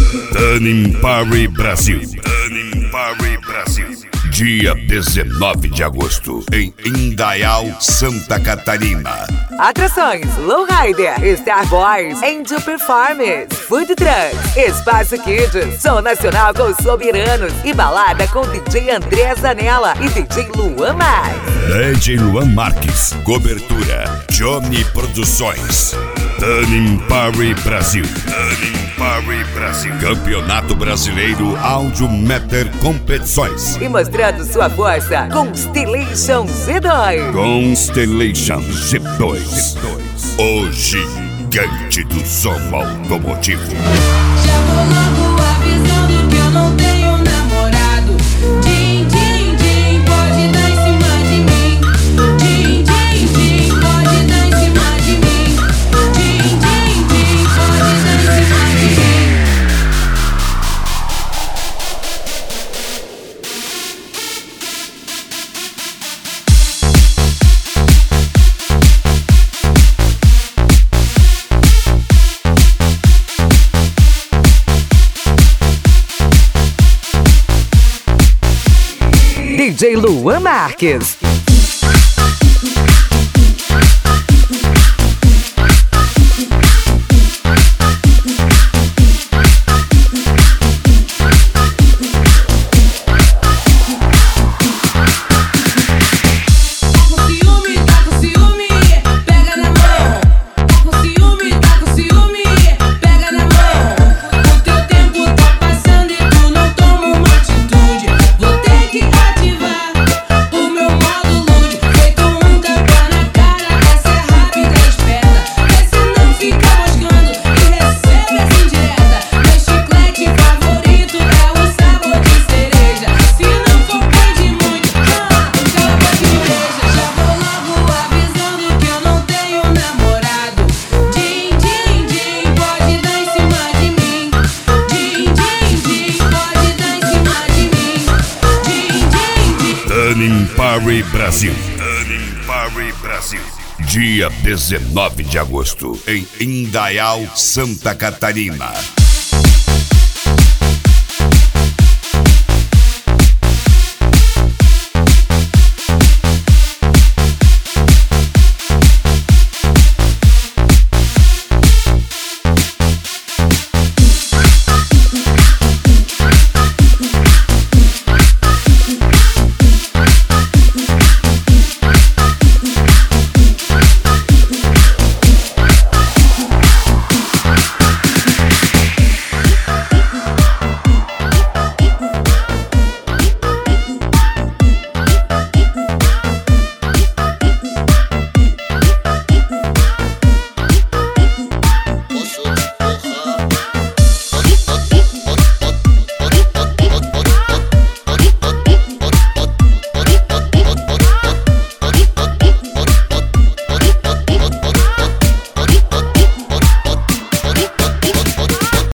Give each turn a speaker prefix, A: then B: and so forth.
A: Tanning Party Brasil. Tanning Party Brasil. Dia 19 de agosto, em Indaial, Santa Catarina.
B: Atrações: Lowrider, Star Boys, Angel Performance, Food Truck, Espaço Kids, Som Nacional com os Soberanos e balada com DJ André Zanella e DJ Luan Marques.
A: DJ Luan Marques, cobertura Johnny Produções. Tanning Party Brasil. Tanning Party Brasil. Campeonato Brasileiro Áudio Meter Competições.
B: E mostrando sua força, Constellation Z2.
A: Constellation Z2. O gigante do som automotivo.
C: Já vou logo avisando que eu não tenho namorado. Din, din, din, pode dar em cima de mim. Din, din, din, pode dar em cima de mim. Din, din, din, pode dar em cima de mim.
B: DJ Luan Marques.
A: Tanning Party Brasil. Tanning Party Brasil. Dia 19 de agosto, em Indaial, Santa Catarina.